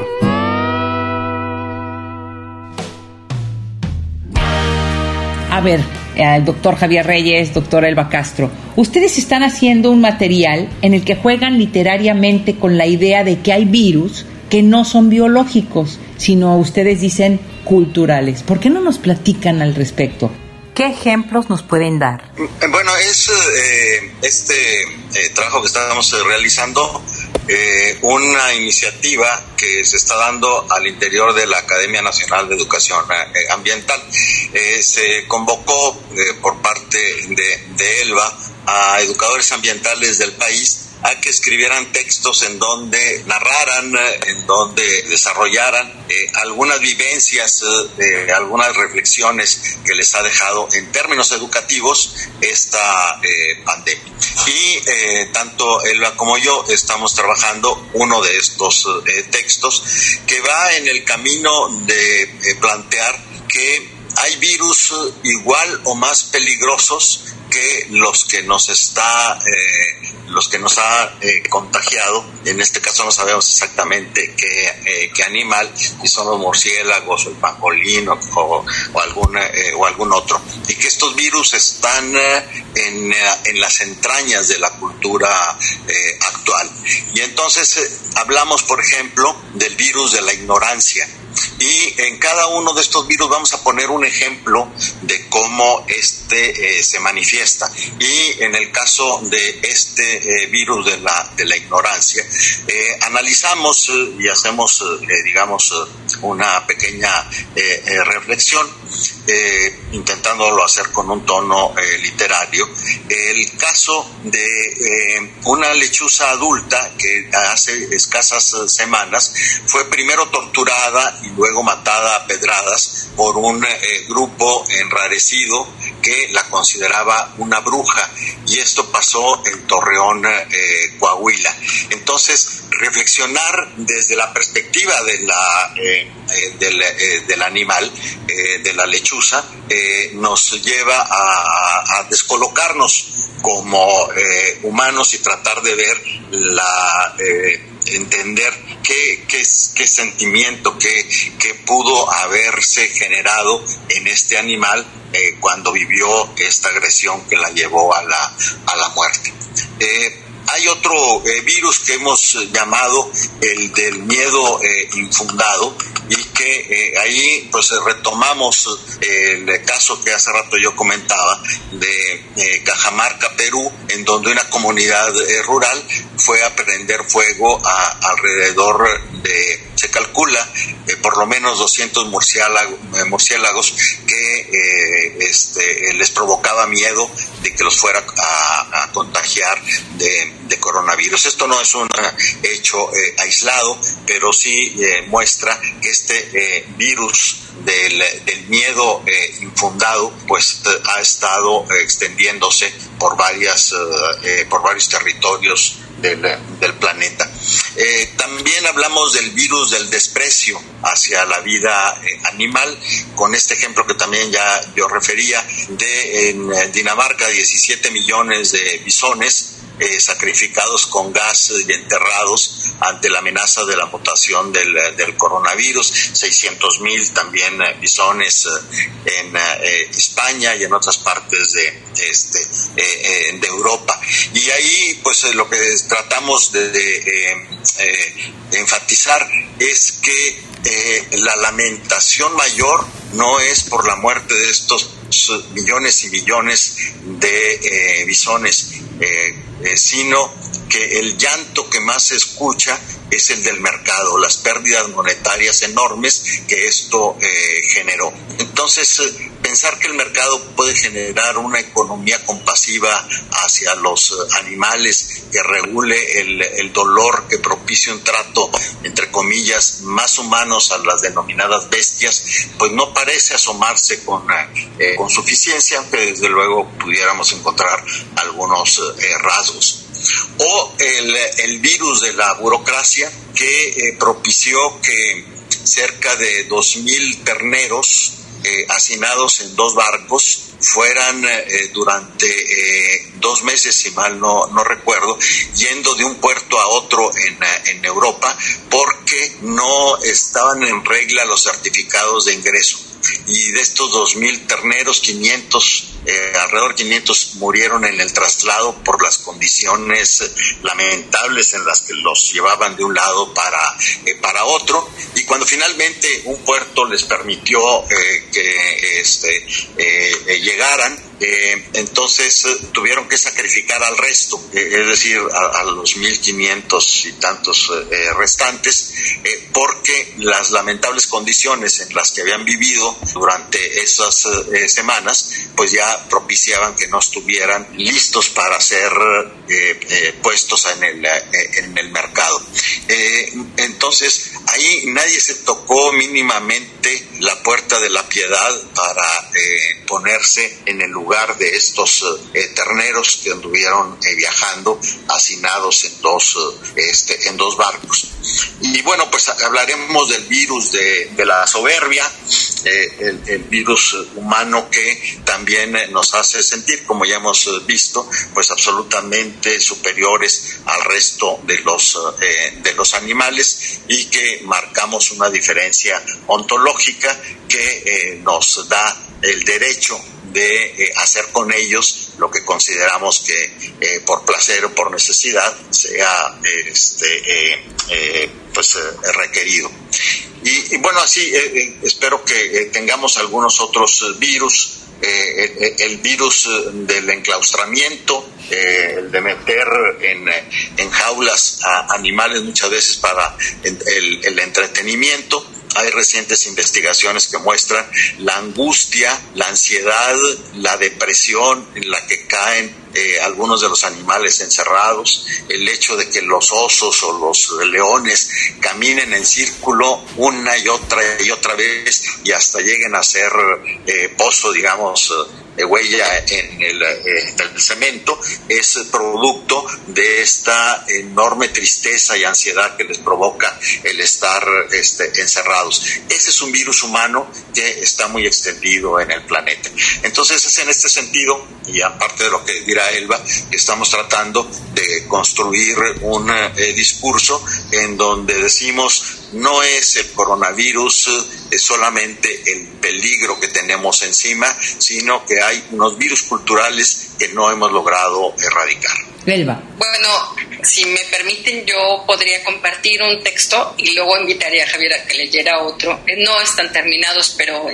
A ver, doctor Javier Reyes, doctor Elba Castro, ustedes están haciendo un material en el que juegan literariamente con la idea de que hay virus que no son biológicos, sino ustedes dicen culturales. ¿Por qué no nos platican al respecto? ¿Qué ejemplos nos pueden dar? Bueno, es este trabajo que estamos realizando una iniciativa que se está dando al interior de la Academia Nacional de Educación Ambiental. Se convocó por parte de ELBA a educadores ambientales del país a que escribieran textos en donde narraran, en donde desarrollaran algunas vivencias, algunas reflexiones que les ha dejado en términos educativos esta pandemia. Y tanto Elba como yo estamos trabajando uno de estos textos que va en el camino de plantear que hay virus igual o más peligrosos que los que nos ha contagiado. En este caso no sabemos exactamente qué animal, si son los murciélagos o el pangolín o algún otro, y que estos virus están en las entrañas de la cultura actual. Y entonces hablamos, por ejemplo, del virus de la ignorancia. Y en cada uno de estos virus vamos a poner un ejemplo de cómo se manifiesta. Y en el caso de este virus de la ignorancia, analizamos y hacemos, una pequeña reflexión, intentándolo hacer con un tono literario. El caso de una lechuza adulta que hace escasas semanas fue primero torturada y luego matada a pedradas por un grupo enrarecido que la consideraba una bruja, y esto pasó en Torreón, Coahuila. Entonces, reflexionar desde la perspectiva del animal, de la lechuza, nos lleva a descolocarnos como humanos y tratar de ver entender qué sentimiento, qué pudo haberse generado en este animal cuando vivió esta agresión que la llevó a la muerte. Hay otro virus que hemos llamado el del miedo infundado, y que ahí pues retomamos el caso que hace rato yo comentaba de Cajamarca, Perú, en donde una comunidad rural fue a prender fuego alrededor de, se calcula, por lo menos 200 murciélagos que les provocaba miedo de que los fuera a contagiar de coronavirus. Esto no es un hecho aislado, pero sí muestra que este virus del miedo infundado pues ha estado extendiéndose por varios territorios del planeta. También hablamos del virus del desprecio hacia la vida animal, con este ejemplo que también ya yo refería, en Dinamarca 17 millones de bisones sacrificados con gas y enterrados ante la amenaza de la mutación del coronavirus, 600,000 también bisones en España y en otras partes de Europa. Y ahí pues lo que tratamos de enfatizar es que la lamentación mayor no es por la muerte de estos millones y millones de bisones, sino que el llanto que más se escucha es el del mercado, las pérdidas monetarias enormes que esto generó. Entonces, pensar que el mercado puede generar una economía compasiva hacia los animales, que regule el dolor, que propicie un trato, entre comillas, más humanos a las denominadas bestias, pues no parece asomarse con suficiencia, aunque desde luego pudiéramos encontrar algunos rasgos. O el virus de la burocracia, que propició que cerca de 2,000 terneros hacinados en 2 barcos fueran durante 2 meses, si mal no recuerdo, yendo de un puerto a otro en Europa, porque no estaban en regla los certificados de ingreso. Y de estos 2,000 terneros, alrededor de 500 murieron en el traslado por las condiciones lamentables en las que los llevaban de un lado para otro. Y cuando finalmente un puerto les permitió que llegaran, Entonces tuvieron que sacrificar al resto, es decir, a los 1.500 y tantos restantes, porque las lamentables condiciones en las que habían vivido durante esas semanas, pues ya propiciaban que no estuvieran listos para ser puestos en el mercado. Entonces, ahí nadie se tocó mínimamente la puerta de la piedad para ponerse en el lugar de estos terneros que anduvieron viajando hacinados en dos barcos. Y bueno, pues hablaremos del virus de la soberbia, el virus humano que también nos hace sentir, como ya hemos visto, pues absolutamente superiores al resto de los animales, y que marcamos una diferencia ontológica que nos da el derecho de hacer con ellos lo que consideramos que por placer o por necesidad sea requerido. Y bueno, así espero que tengamos algunos otros virus, el virus del enclaustramiento, el de meter en jaulas a animales muchas veces para el entretenimiento. Hay recientes investigaciones que muestran la angustia, la ansiedad, la depresión en la que caen algunos de los animales encerrados, el hecho de que los osos o los leones caminen en círculo una y otra vez y hasta lleguen a ser pozo, digamos, de huella en el cemento, es producto de esta enorme tristeza y ansiedad que les provoca el estar encerrados. Ese es un virus humano que está muy extendido en el planeta. Entonces es en este sentido, y aparte de lo que dirá Elba, que estamos tratando de construir un discurso en donde decimos: no es el coronavirus solamente el peligro que tenemos encima, sino que hay unos virus culturales que no hemos logrado erradicar. Elba. Bueno, si me permiten, yo podría compartir un texto y luego invitaría a Javier a que leyera otro. No están terminados, pero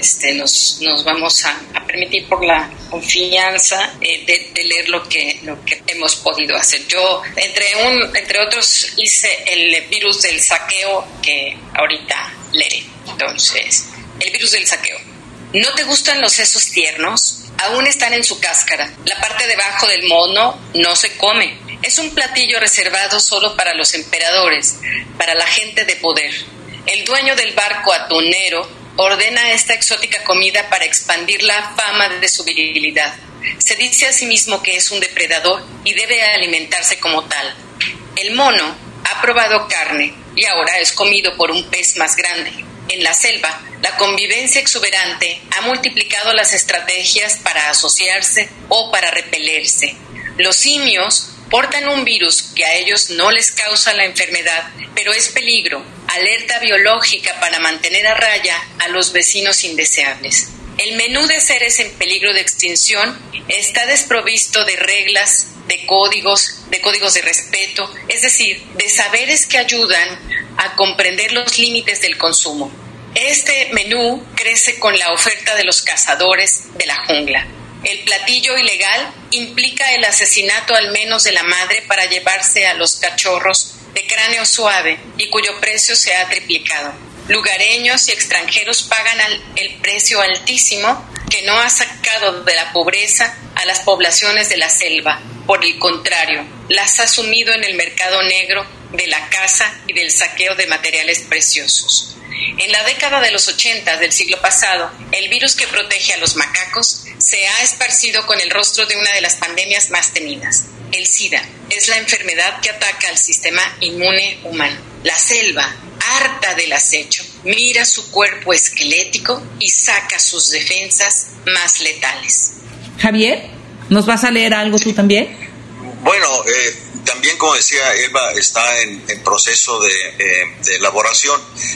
nos vamos a permitir, por la confianza, de leer lo que hemos podido hacer. Yo, entre otros, hice el virus del saqueo, que ahorita leeré. Entonces, el virus del saqueo. ¿No te gustan los sesos tiernos? Aún están en su cáscara. La parte debajo del mono no se come. Es un platillo reservado solo para los emperadores, para la gente de poder. El dueño del barco atunero ordena esta exótica comida para expandir la fama de su virilidad. Se dice a sí mismo que es un depredador y debe alimentarse como tal. El mono ha probado carne y ahora es comido por un pez más grande. En la selva, la convivencia exuberante ha multiplicado las estrategias para asociarse o para repelerse. Los simios portan un virus que a ellos no les causa la enfermedad, pero es peligro, alerta biológica para mantener a raya a los vecinos indeseables. El menú de seres en peligro de extinción está desprovisto de reglas, de códigos de respeto, es decir, de saberes que ayudan a comprender los límites del consumo. Este menú crece con la oferta de los cazadores de la jungla. El platillo ilegal implica el asesinato al menos de la madre para llevarse a los cachorros de cráneo suave y cuyo precio se ha triplicado. Lugareños y extranjeros pagan el precio altísimo que no ha sacado de la pobreza a las poblaciones de la selva. Por el contrario, las ha sumido en el mercado negro de la caza y del saqueo de materiales preciosos. En la década de los 80 del siglo pasado, el virus que protege a los macacos se ha esparcido con el rostro de una de las pandemias más temidas. El SIDA es la enfermedad que ataca al sistema inmune humano. La selva, harta del acecho, mira su cuerpo esquelético y saca sus defensas más letales. Javier, ¿nos vas a leer algo tú también? Bueno, también, como decía Elba, está en proceso de elaboración.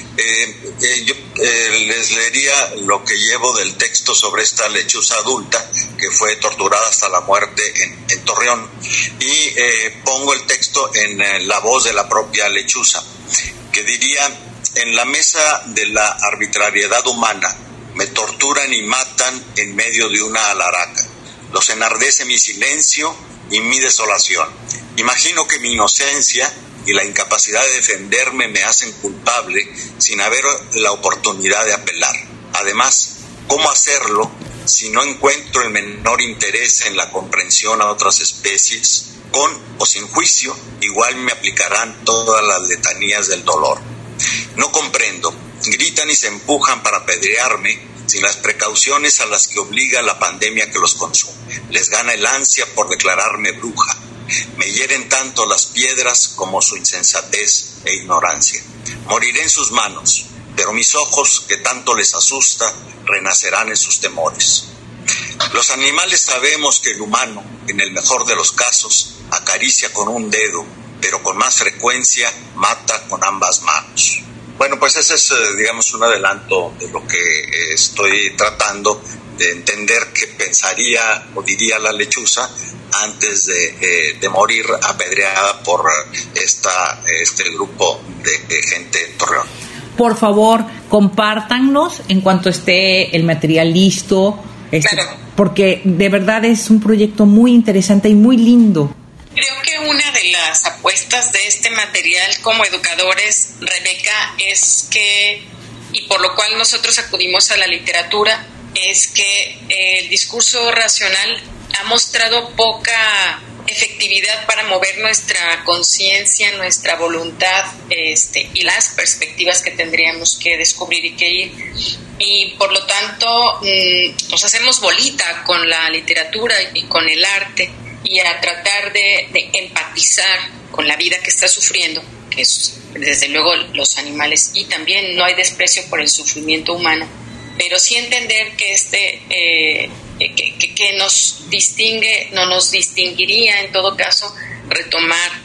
Yo les leería lo que llevo del texto sobre esta lechuza adulta que fue torturada hasta la muerte en Torreón, y pongo el texto en la voz de la propia lechuza, que diría: en la mesa de la arbitrariedad humana me torturan y matan en medio de una alaraca. Los enardece mi silencio y mi desolación. Imagino que mi inocencia y la incapacidad de defenderme me hacen culpable sin haber la oportunidad de apelar. Además, ¿cómo hacerlo si no encuentro el menor interés en la comprensión a otras especies? Con o sin juicio, igual me aplicarán todas las letanías del dolor. No comprendo. Gritan y se empujan para apedrearme sin las precauciones a las que obliga la pandemia que los consume. Les gana el ansia por declararme bruja. Me hieren tanto las piedras como su insensatez e ignorancia. Moriré en sus manos, pero mis ojos, que tanto les asusta, renacerán en sus temores. Los animales sabemos que el humano, en el mejor de los casos, acaricia con un dedo, pero con más frecuencia mata con ambas manos. Bueno, pues ese es, digamos, un adelanto de lo que estoy tratando de entender que pensaría o diría la lechuza antes de morir apedreada por este grupo de gente en Torreón. Por favor, compártanlos en cuanto esté el material listo, claro. Porque de verdad es un proyecto muy interesante y muy lindo. Creo que una de las apuestas de este material como educadores, Rebeca, es que, y por lo cual nosotros acudimos a la literatura, es que el discurso racional ha mostrado poca efectividad para mover nuestra conciencia, nuestra voluntad, y las perspectivas que tendríamos que descubrir y que ir. Y por lo tanto nos hacemos bolita con la literatura y con el arte, y a tratar de empatizar con la vida que está sufriendo, que es desde luego los animales, y también no hay desprecio por el sufrimiento humano, pero sí entender que que nos distingue, no nos distinguiría en todo caso retomar,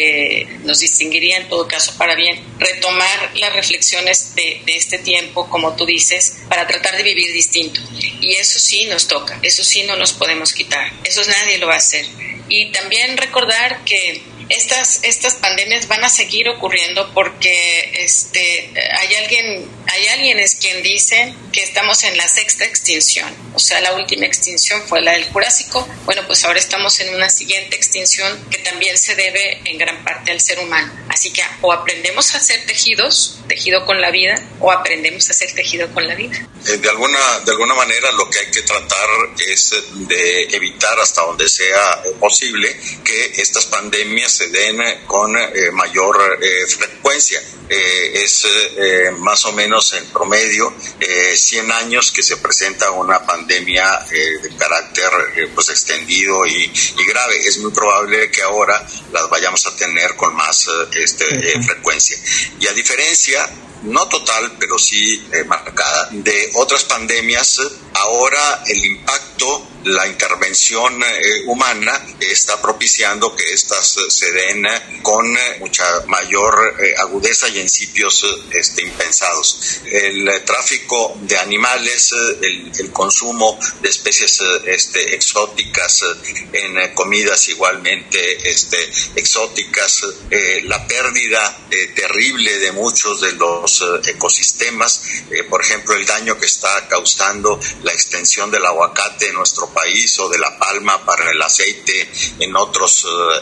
nos distinguiría en todo caso para bien, retomar las reflexiones de este tiempo, como tú dices, para tratar de vivir distinto. Y eso sí nos toca, eso sí no nos podemos quitar, eso nadie lo va a hacer. Y también recordar que estas pandemias van a seguir ocurriendo porque hay alguienes quien dicen que estamos en la 6ª extinción, o sea, la última extinción fue la del Jurásico. Bueno, pues ahora estamos en una siguiente extinción que también se debe en gran parte al ser humano. Así que o aprendemos a hacer tejido con la vida, o aprendemos a hacer tejido con la vida. De alguna manera lo que hay que tratar es de evitar hasta donde sea posible que estas pandemias se den con mayor frecuencia. Es más o menos en promedio 100 años que se presenta una pandemia de carácter pues extendido y grave. Es muy probable que ahora las vayamos a tener con más frecuencia. Y a diferencia, no total, pero sí marcada, de otras pandemias, ahora el impacto, la intervención humana está propiciando que estas se den con mucha mayor agudeza y en sitios impensados. El tráfico de animales, el consumo de especies exóticas en comidas igualmente exóticas, la pérdida terrible de muchos de los ecosistemas, por ejemplo, el daño que está causando la extensión del aguacate en nuestro país o de la palma para el aceite en otros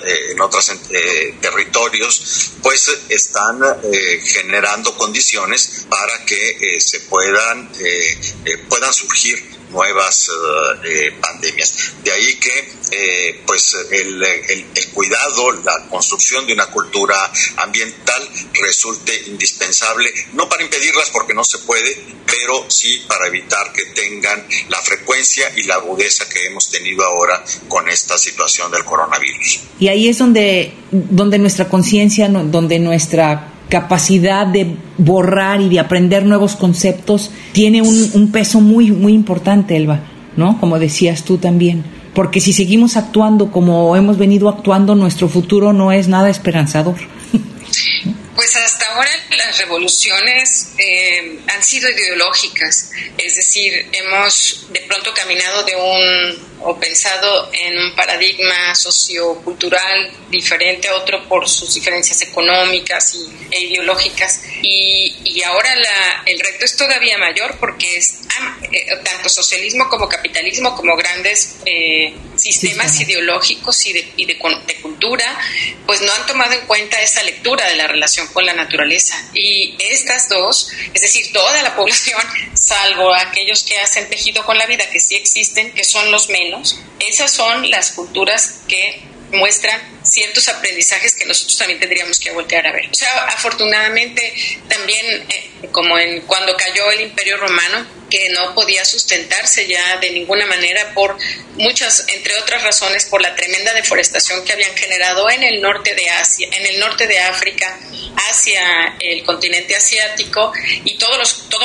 territorios, pues están generando condiciones para que se puedan surgir nuevas pandemias. De ahí que pues el cuidado, la construcción de una cultura ambiental resulte indispensable, no para impedirlas porque no se puede, pero sí para evitar que tengan la frecuencia y la agudeza que hemos tenido ahora con esta situación del coronavirus. Y ahí es donde nuestra conciencia, donde nuestra capacidad de borrar y de aprender nuevos conceptos tiene un peso muy, muy importante, Elba, ¿no? Como decías tú también. Porque si seguimos actuando como hemos venido actuando, nuestro futuro no es nada esperanzador. Pues hasta ahora las revoluciones han sido ideológicas, es decir, hemos de pronto caminado o pensado en un paradigma sociocultural diferente a otro por sus diferencias económicas y e ideológicas. Y ahora el reto es todavía mayor porque es tanto socialismo como capitalismo, como grandes sistemas ideológicos y de cultura, pues no han tomado en cuenta esa lectura de la relación con la naturaleza. Y estas dos, es decir, toda la población, salvo aquellos que hacen tejido con la vida, que sí existen, que son los menos, esas son las culturas que muestran ciertos aprendizajes que nosotros también tendríamos que voltear a ver. O sea, afortunadamente también como cuando cayó el Imperio Romano, que no podía sustentarse ya de ninguna manera por muchas, entre otras razones, por la tremenda deforestación que habían generado en el norte de Asia, en el norte de África, hacia el continente asiático, y todos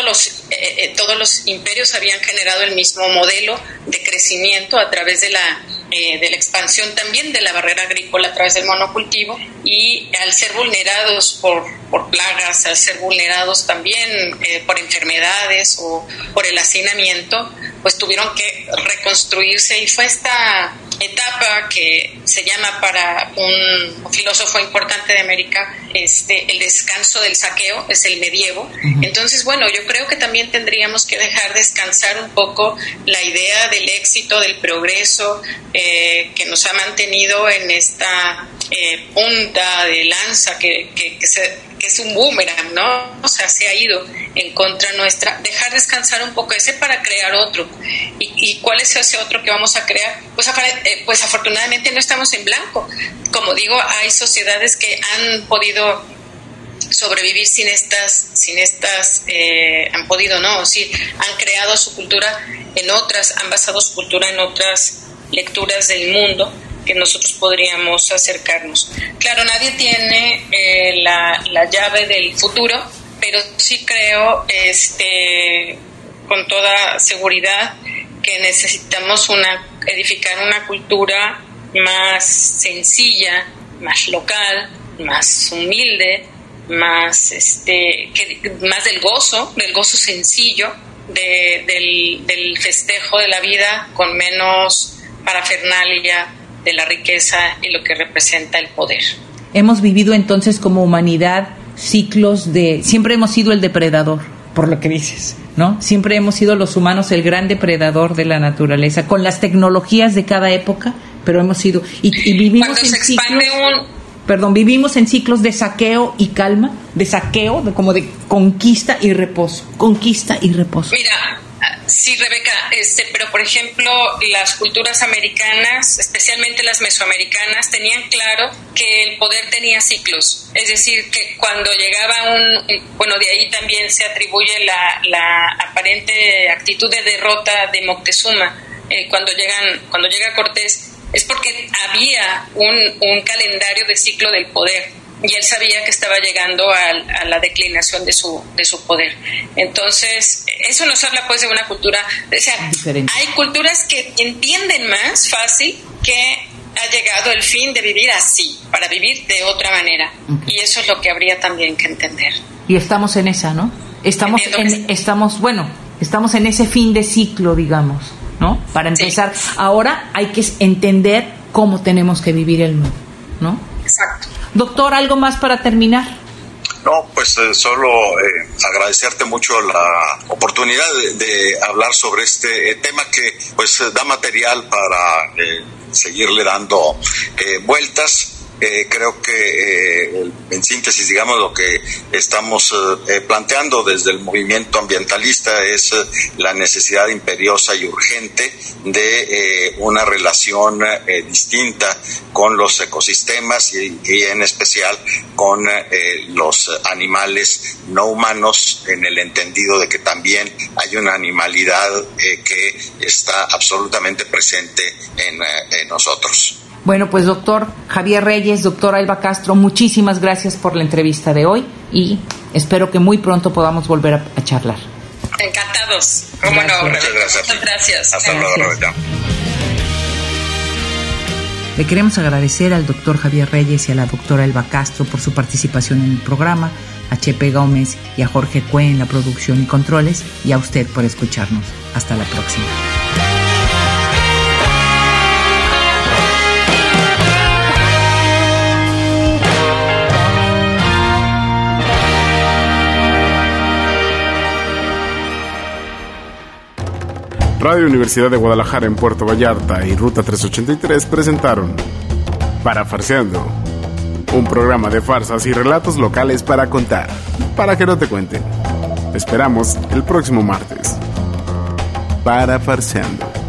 los imperios habían generado el mismo modelo de crecimiento a través de la expansión también de la barrera agrícola a través del monocultivo, y al ser vulnerados por plagas, al ser vulnerados también por enfermedades o por el hacinamiento, pues tuvieron que reconstruirse, y fue esta etapa que se llama para un filósofo importante de América el descanso del saqueo, es el medievo. Entonces, bueno, yo creo que también tendríamos que dejar descansar un poco la idea del éxito, del progreso que nos ha mantenido en esta punta de lanza que es un boomerang, ¿no? O sea, se ha ido en contra nuestra. Dejar descansar un poco ese para crear otro. ¿Y cuál es ese otro que vamos a crear? Pues afortunadamente no estamos en blanco. Como digo, hay sociedades que han podido sobrevivir sin estas han podido, no, sí, han creado su cultura en otras, han basado su cultura en otras lecturas del mundo que nosotros podríamos acercarnos. Claro, nadie tiene la llave del futuro, pero sí creo con toda seguridad que necesitamos edificar una cultura más sencilla, más local, más humilde, más más del gozo sencillo, del festejo de la vida, con menos parafernalia de la riqueza y lo que representa el poder. Hemos vivido entonces como humanidad ciclos siempre hemos sido el depredador, por lo que dices, ¿no? Siempre hemos sido los humanos el gran depredador de la naturaleza, con las tecnologías de cada época, pero hemos sido y vivimos en ciclos. Vivimos en ciclos de saqueo y calma, de saqueo, como de conquista y reposo. Mira, sí, Rebeca, pero por ejemplo, las culturas americanas, especialmente las mesoamericanas, tenían claro que el poder tenía ciclos. Es decir, que cuando llegaba de ahí también se atribuye la aparente actitud de derrota de Moctezuma. Cuando llega Cortés, es porque había un calendario de ciclo del poder, y él sabía que estaba llegando a la declinación de su poder. Entonces, eso nos habla pues de una cultura, o sea, diferente. Hay culturas que entienden más fácil que ha llegado el fin de vivir así, para vivir de otra manera. Okay. Y eso es lo que habría también que entender. Y estamos en esa, ¿no? Estamos en ese fin de ciclo, digamos, ¿no? Para empezar, sí. Ahora hay que entender cómo tenemos que vivir el mundo, ¿no? Exacto. Doctor, ¿algo más para terminar? No, pues solo agradecerte mucho la oportunidad de hablar sobre este tema que pues da material para seguirle dando vueltas. Creo que en síntesis, digamos, lo que estamos planteando desde el movimiento ambientalista es la necesidad imperiosa y urgente de una relación distinta con los ecosistemas y en especial con los animales no humanos, en el entendido de que también hay una animalidad que está absolutamente presente en nosotros. Bueno, pues doctor Javier Reyes, doctora Elba Castro, muchísimas gracias por la entrevista de hoy y espero que muy pronto podamos volver a charlar. Encantados. ¿Cómo no? Muchas gracias. Muchas gracias. Hasta luego, Rebeca. Le queremos agradecer al doctor Javier Reyes y a la doctora Elba Castro por su participación en el programa, a Chepe Gómez y a Jorge Cue en la producción y controles, y a usted por escucharnos. Hasta la próxima. Radio Universidad de Guadalajara en Puerto Vallarta y Ruta 383 presentaron Parafarseando, un programa de farsas y relatos locales para contar, para que no te cuenten. Te esperamos el próximo martes. Parafarseando.